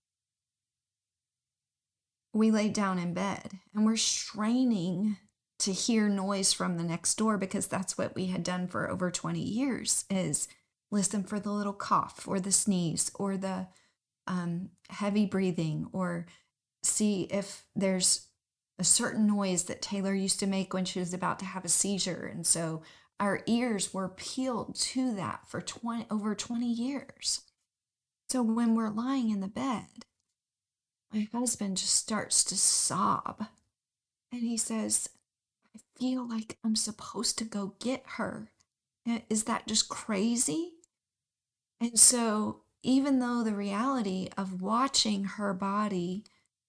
we laid down in bed and we're straining to hear noise from the next door because that's what we had done for over twenty years is listen for the little cough or the sneeze or the um, heavy breathing or see if there's a certain noise that Taylor used to make when she was about to have a seizure. And so our ears were peeled to that for twenty over twenty years. So when we're lying in the bed, my husband just starts to sob and he says, I feel like I'm supposed to go get her. Uh, Is that just crazy? And so, even though the reality of watching her body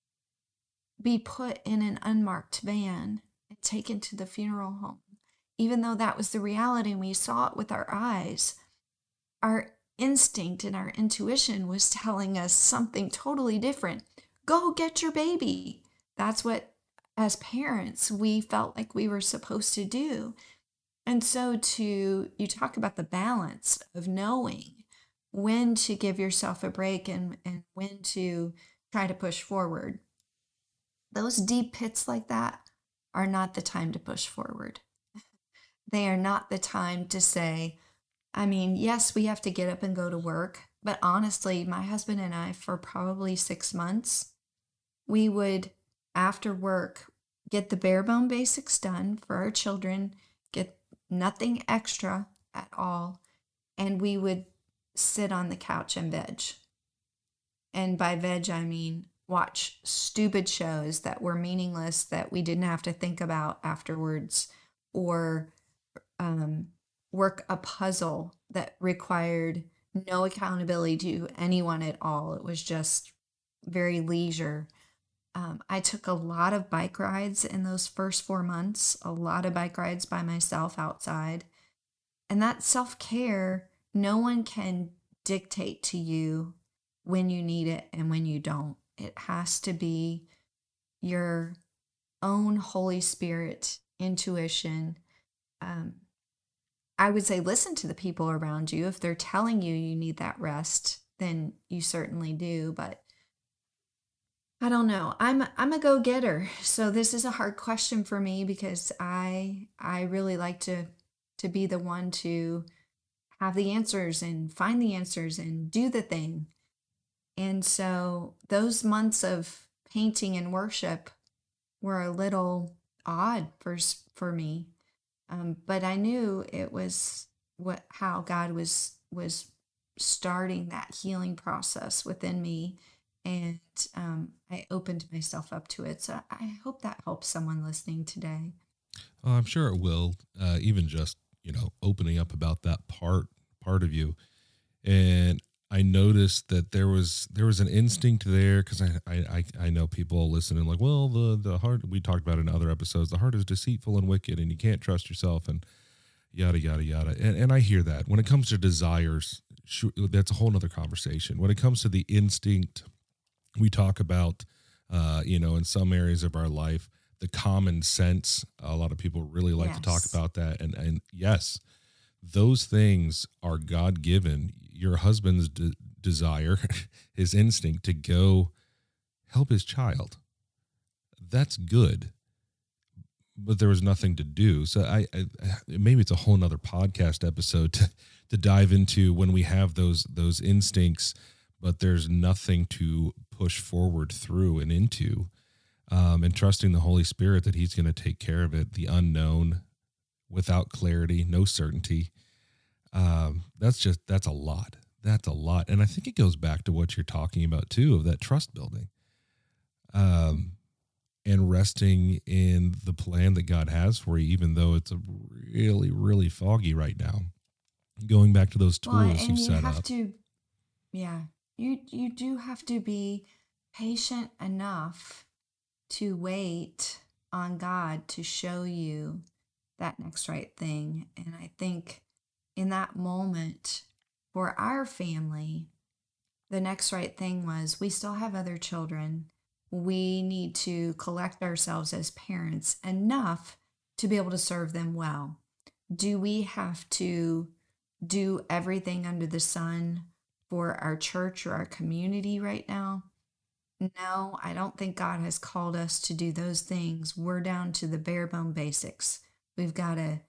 be put in an unmarked van and taken to the funeral home, even though that was the reality and we saw it with our eyes, our instinct and our intuition was telling us something totally different. Go get your baby. That's what, as parents, we felt like we were supposed to do. And so, to you talk about the balance of knowing when to give yourself a break and, and when to try to push forward. Those deep pits like that are not the time to push forward. They are not the time to say, I mean, yes, we have to get up and go to work, but honestly, my husband and I, for probably six months, we would, after work, get the bare bone basics done for our children, get nothing extra at all, and we would sit on the couch and veg. And by veg, I mean watch stupid shows that were meaningless that we didn't have to think about afterwards, or um, work a puzzle that required no accountability to anyone at all. It was just very leisure. Um, I took a lot of bike rides in those first four months, a lot of bike rides by myself outside. And that self care, no one can dictate to you when you need it and when you don't. It has to be your own Holy Spirit intuition. Um, I would say listen to the people around you. If they're telling you you need that rest, then you certainly do. But I don't know. I'm I'm a go-getter. So this is a hard question for me because I I really like to to be the one to have the answers and find the answers and do the thing. And so those months of painting and worship were a little odd for s- for me. Um, but I knew it was what how God was was starting that healing process within me, and um, I opened myself up to it. So I hope that helps someone listening today. Oh, I'm sure it will. Uh, even just you know opening up about that part part of you, and I noticed that there was there was an instinct there because I, I I I know people listening like, well, the the heart we talked about in other episodes, the heart is deceitful and wicked, and you can't trust yourself, and yada yada yada. And and I hear that when it comes to desires, sure, that's a whole nother conversation. When it comes to the instinct, we talk about, uh, you know, in some areas of our life, the common sense. A lot of people really like to talk Yes. about that, and and yes, those things are God given. Your husband's de- desire, his instinct to go help his child, that's good, but there was nothing to do. So I, I maybe it's a whole nother podcast episode to, to dive into when we have those those instincts, but there's nothing to push forward through and into, um, and trusting the Holy Spirit that He's going to take care of it. The unknown, without clarity, no certainty. Um, that's just that's a lot. That's a lot. And I think it goes back to what you're talking about too, of that trust building. Um, and resting in the plan that God has for you, even though it's a really, really foggy right now. Going back to those Well, tools and you've you set have up. to, yeah, you you do have to be patient enough to wait on God to show you that next right thing. And I think in that moment for our family, the next right thing was we still have other children. We need to collect ourselves as parents enough to be able to serve them well. Do we have to do everything under the sun for our church or our community right now? No, I don't think God has called us to do those things. We're down to the bare bone basics. We've got to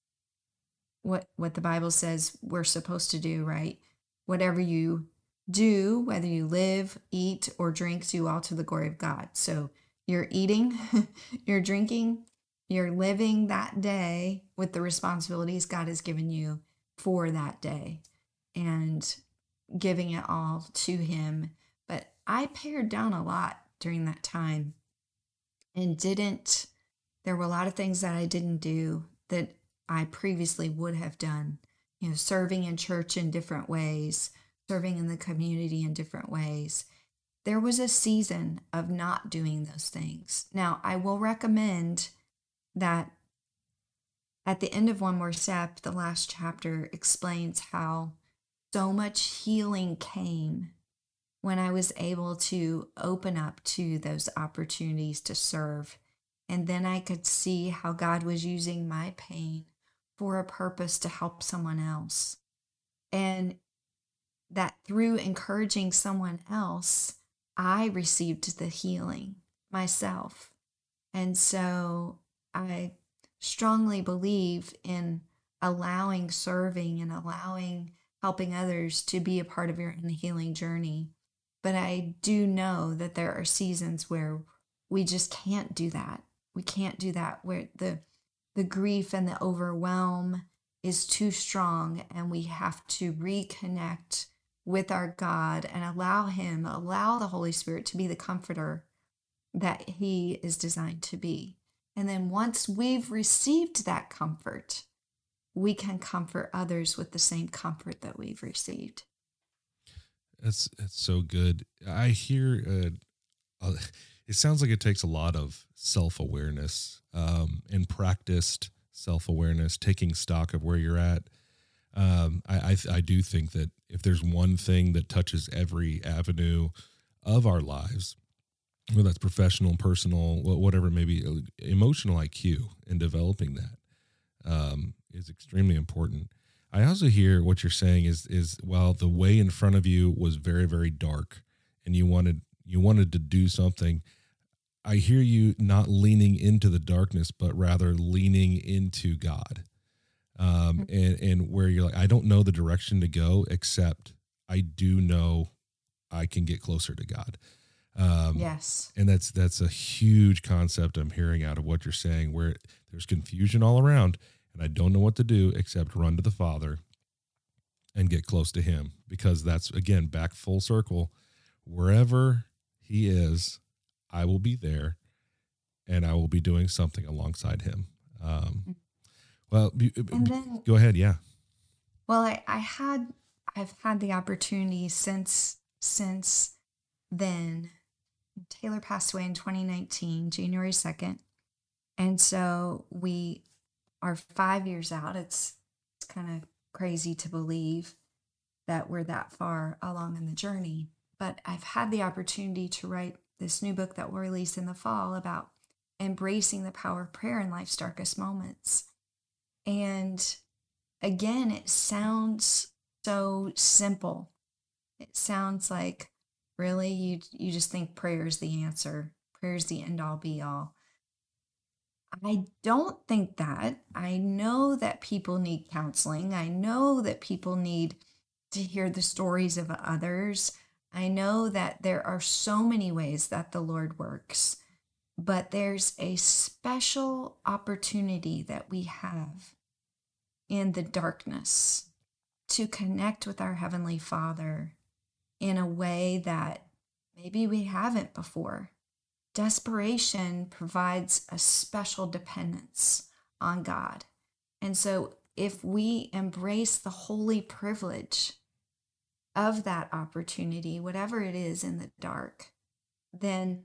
what what the Bible says we're supposed to do, right? Whatever you do, whether you live, eat, or drink, do all to the glory of God. So you're eating, you're drinking, you're living that day with the responsibilities God has given you for that day and giving it all to Him. But I pared down a lot during that time and didn't, there were a lot of things that I didn't do that I previously would have done, you know, serving in church in different ways, serving in the community in different ways. There was a season of not doing those things. Now, I will recommend that at the end of One More Step, the last chapter explains how so much healing came when I was able to open up to those opportunities to serve. And then I could see how God was using my pain for a purpose to help someone else. And that through encouraging someone else, I received the healing myself. And so I strongly believe in allowing serving and allowing helping others to be a part of your own healing journey. But I do know that there are seasons where we just can't do that. We can't do that where the the grief and the overwhelm is too strong and we have to reconnect with our God and allow Him, allow the Holy Spirit to be the comforter that He is designed to be. And then once we've received that comfort, we can comfort others with the same comfort that we've received. That's, that's so good. I hear, uh, uh, it sounds like it takes a lot of self-awareness, um, and practiced self-awareness, taking stock of where you're at. Um, I, I, I do think that if there's one thing that touches every avenue of our lives, whether that's professional, personal, whatever it may be, emotional I Q and developing that, um, is extremely important. I also hear what you're saying is, is while the way in front of you was very, very dark and you wanted, you wanted to do something, I hear you not leaning into the darkness, but rather leaning into God. Um, and, and where you're like, I don't know the direction to go, except I do know I can get closer to God. Um, Yes. and that's, that's a huge concept I'm hearing out of what you're saying, where there's confusion all around and I don't know what to do except run to the Father and get close to Him, because that's, again, back full circle. Wherever He is, I will be there and I will be doing something alongside Him. Um, well, be, And then, go ahead. Yeah. well, I, I had, I've had the opportunity since, since then. Taylor passed away in twenty nineteen, January second. And so we are five years out. It's, it's kind of crazy to believe that we're that far along in the journey. But I've had the opportunity to write this new book that will release in the fall about embracing the power of prayer in life's darkest moments. And again, it sounds so simple. It sounds like, really, you you just think prayer is the answer. Prayer is the end all be all. I don't think that. I know that people need counseling. I know that people need to hear the stories of others. I know that there are so many ways that the Lord works, but there's a special opportunity that we have in the darkness to connect with our Heavenly Father in a way that maybe we haven't before. Desperation provides a special dependence on God. And so if we embrace the holy privilege of that opportunity, whatever it is in the dark, then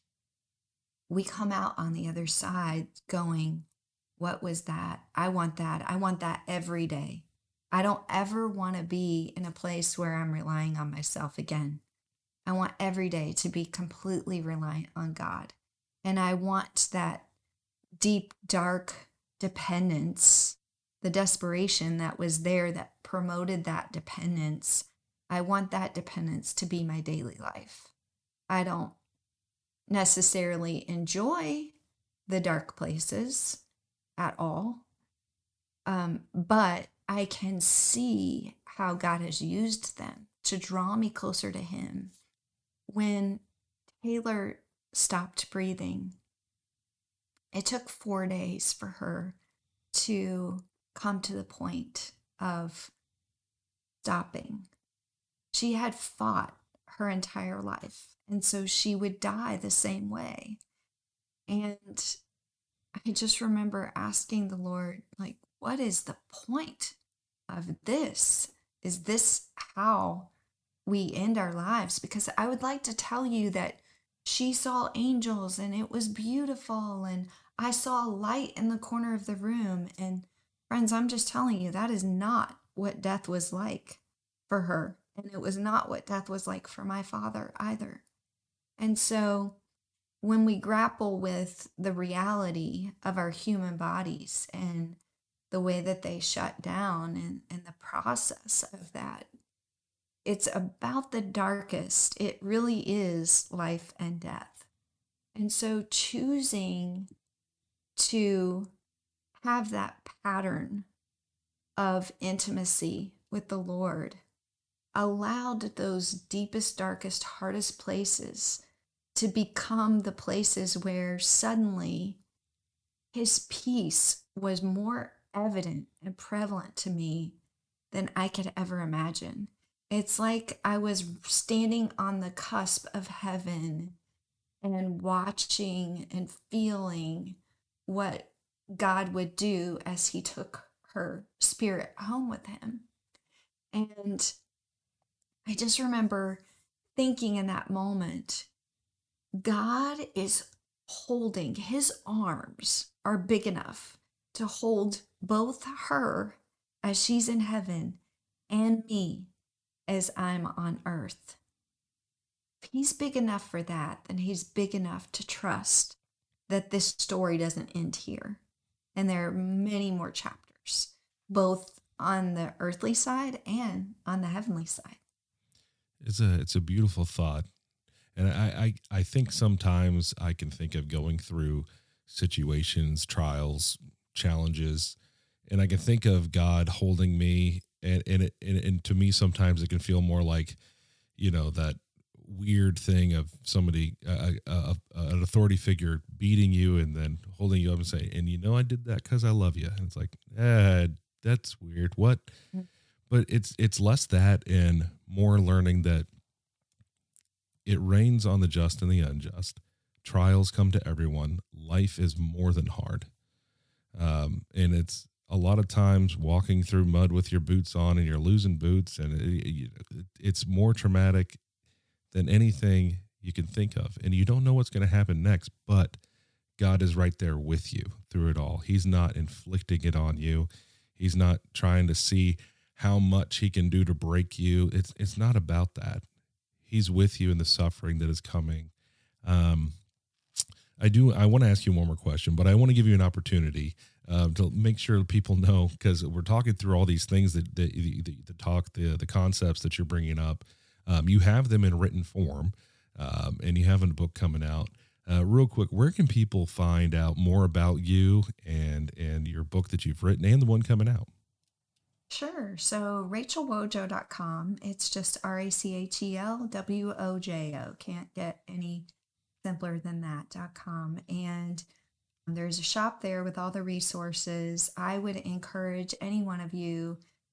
we come out on the other side going, what was that? I want that. I want that every day. I don't ever want to be in a place where I'm relying on myself again. I want every day to be completely reliant on God. And I want that deep, dark dependence, the desperation that was there that promoted that dependence. I want that dependence to be my daily life. I don't necessarily enjoy the dark places at all, um, but I can see how God has used them to draw me closer to Him. When Taylor stopped breathing, it took four days for her to come to the point of stopping. She had fought her entire life, and so she would die the same way. And I just remember asking the Lord, like, what is the point of this? Is this how we end our lives? Because I would like to tell you that she saw angels and it was beautiful, and I saw a light in the corner of the room. And friends, I'm just telling you, that is not what death was like for her. And it was not what death was like for my father either. And so when we grapple with the reality of our human bodies and the way that they shut down and, and the process of that, it's about the darkest. It really is life and death. And so choosing to have that pattern of intimacy with the Lord allowed those deepest, darkest, hardest places to become the places where suddenly His peace was more evident and prevalent to me than I could ever imagine. It's like I was standing on the cusp of heaven and watching and feeling what God would do as He took her spirit home with Him. And I just remember thinking in that moment, God is holding, His arms are big enough to hold both her as she's in heaven and me as I'm on earth. If He's big enough for that, then He's big enough to trust that this story doesn't end here. And there are many more chapters, both on the earthly side and on the heavenly side. It's a it's a beautiful thought. And I, I, I think sometimes I can think of going through situations, trials, challenges, and I can think of God holding me. And, and, it, and, and to me, sometimes it can feel more like, you know, that weird thing of somebody, uh, uh, uh, an authority figure beating you and then holding you up and saying, and you know, I did that because I love you. And it's like, eh, that's weird. What? Mm-hmm. But it's, it's less that and more learning that it rains on the just and the unjust. Trials come to everyone. Life is more than hard. Um, and it's a lot of times walking through mud with your boots on and you're losing boots. And it, it, it's more traumatic than anything you can think of. And you don't know what's going to happen next, but God is right there with you through it all. He's not inflicting it on you. He's not trying to see how much He can do to break you. It's, it's not about that. He's with you in the suffering that is coming. Um, I do. I want to ask you one more question, but I want to give you an opportunity uh, to make sure people know, because we're talking through all these things that, that the, the, the talk, the the concepts that you're bringing up. Um, you have them in written form, um, and you have a book coming out. Uh, real quick, where can people find out more about you and and your book that you've written and the one coming out? Sure. So rachel wojo dot com. It's just R A C H E L W O J O. Can't get any simpler than that dot com. And there's a shop there with all the resources. I would encourage any one of you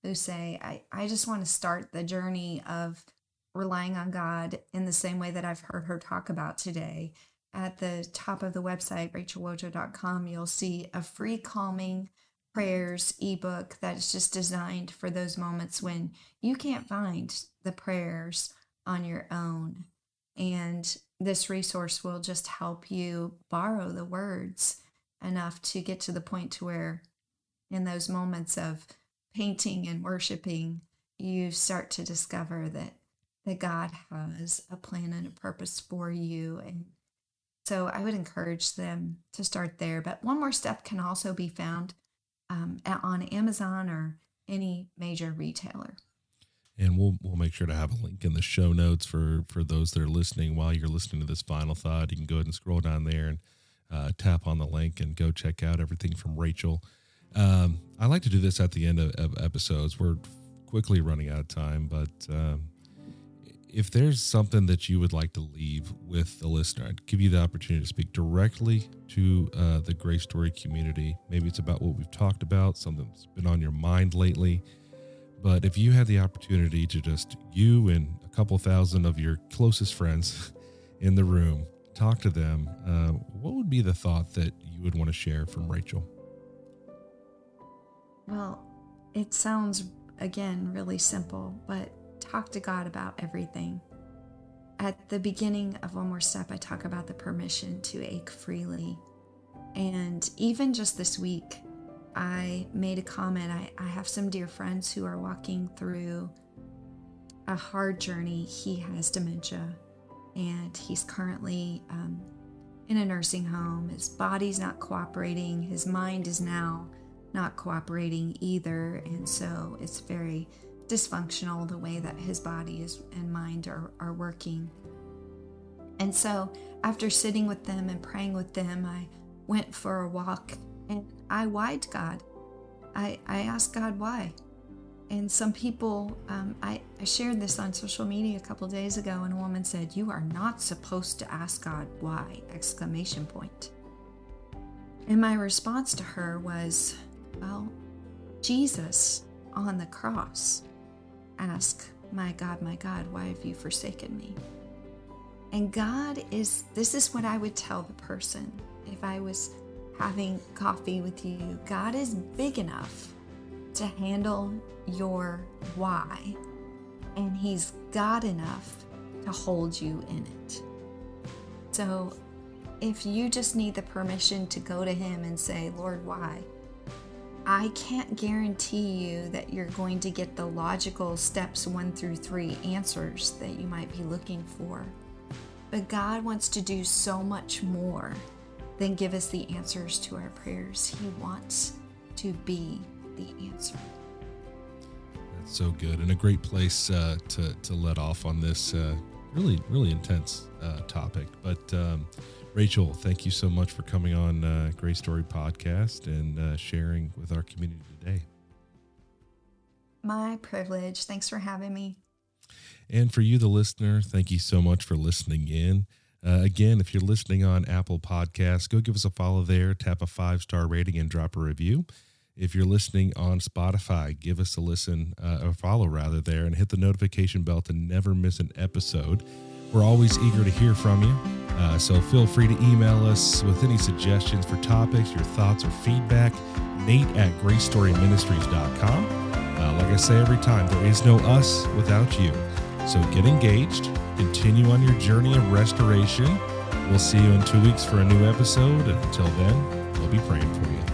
who say, I, I just want to start the journey of relying on God in the same way that I've heard her talk about today. At the top of the website, rachel wojo dot com, you'll see a free calming prayers ebook that's just designed for those moments when you can't find the prayers on your own. And this resource will just help you borrow the words enough to get to the point to where in those moments of painting and worshiping, you start to discover that, that God has a plan and a purpose for you. And so I would encourage them to start there. But One More Step can also be found um, on Amazon or any major retailer. And we'll we'll make sure to have a link in the show notes for, for those that are listening. While you're listening to this final thought, you can go ahead and scroll down there and uh, tap on the link and go check out everything from Rachel. Um, I like to do this at the end of, of episodes. We're quickly running out of time, but um, if there's something that you would like to leave with the listener, I'd give you the opportunity to speak directly to uh, the Grace Story community. Maybe it's about what we've talked about, something that's been on your mind lately. But if you had the opportunity to just, you and a couple thousand of your closest friends in the room, talk to them, uh, what would be the thought that you would want to share from Rachel? Well, it sounds, again, really simple, but talk to God about everything. At the beginning of One More Step, I talk about the permission to ache freely. And even just this week, I made a comment. I, I have some dear friends who are walking through a hard journey. He has dementia, and he's currently um, in a nursing home. His body's not cooperating. His mind is now not cooperating either. And so it's very dysfunctional the way that his body is and mind are, are working. And so after sitting with them and praying with them, I went for a walk and I why'd God. I, I asked God why. And some people, um, I, I shared this on social media a couple days ago, and a woman said, "You are not supposed to ask God why!" Exclamation point. And my response to her was, well, Jesus on the cross asked, "My God, my God, why have you forsaken me?" And God is, this is what I would tell the person if I was having coffee with you. God is big enough to handle your why, and He's God enough to hold you in it. So if you just need the permission to go to Him and say, "Lord, why?" I can't guarantee you that you're going to get the logical steps one through three answers that you might be looking for. But God wants to do so much more than give us the answers to our prayers. He wants to be the answer. That's so good, and a great place uh, to, to let off on this uh, really, really intense uh, topic. But um, Rachel, thank you so much for coming on uh, Grace Story Podcast and uh, sharing with our community today. My privilege. Thanks for having me. And for you, the listener, thank you so much for listening in. Uh, again, if you're listening on Apple Podcasts, go give us a follow there, tap a five-star rating, and drop a review. If you're listening on Spotify, give us a listen, uh, a follow rather there, and hit the notification bell to never miss an episode. We're always eager to hear from you, uh, so feel free to email us with any suggestions for topics, your thoughts, or feedback, Nate at grace story ministries dot com. Uh, like I say every time, there is no us without you. So get engaged, continue on your journey of restoration. We'll see you in two weeks for a new episode, and until then, we'll be praying for you.